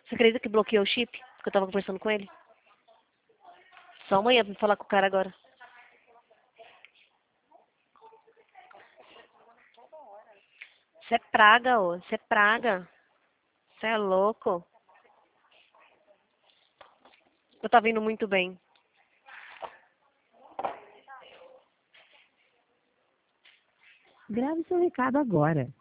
Você acredita que bloqueou o chip? Que eu tava conversando com ele? Só amanhã pra falar com o cara agora. Você é praga, ô. Você é praga. Você é louco. Eu tava indo muito bem. Grave seu recado agora.